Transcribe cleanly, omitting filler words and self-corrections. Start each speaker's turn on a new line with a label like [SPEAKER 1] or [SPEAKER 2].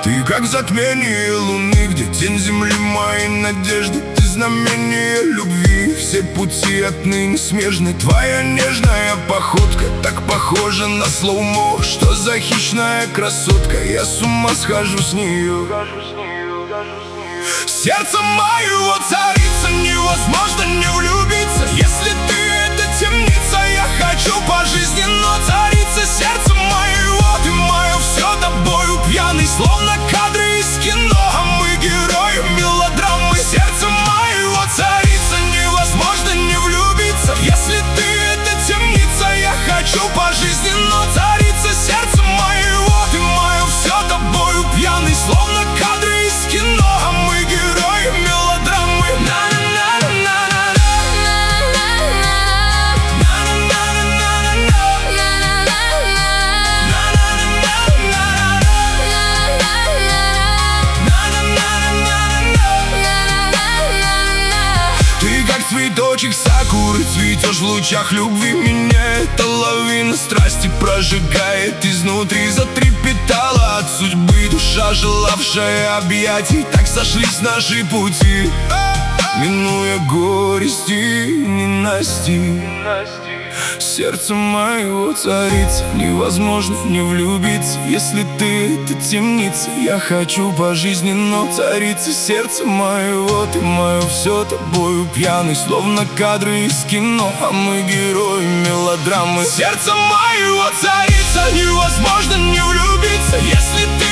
[SPEAKER 1] Ты как затмение луны, где тень земли моей надежды. Ты знамение любви, все пути отныне смежны. Твоя нежная походка так похожа на слоумо. Что за хищная красотка, я с ума схожу с нее. Сердце моего царица, невозможно не влюбиться. Если ты это темница, я хочу пожизненно царица сердца моего. Ты мое все тобою пьяный, словно кадры из кино, а мы герои мелодрамы. Сердце моего царица, невозможно не влюбиться. Если ты это темница, я хочу пожизненно царица сердца моего. Ты мое все тобою пьяный, словно кадры из кино, а мы герои мелодрамы. Ты как цветочек сакуры, цветешь в лучах любви. Меня эта лавина страсти прожигает изнутри. Затрепетала от судьбы душа, желавшая объятий. Так сошлись наши пути, минуя горести и ненасти. Сердце моего царица, невозможно не влюбиться. Если ты это темница, я хочу пожизненно царица сердца моего. Ты мое все тобою пьяный, словно кадры из кино, а мы герои мелодрамы. Сердце моего царица, невозможно не влюбиться. Если ты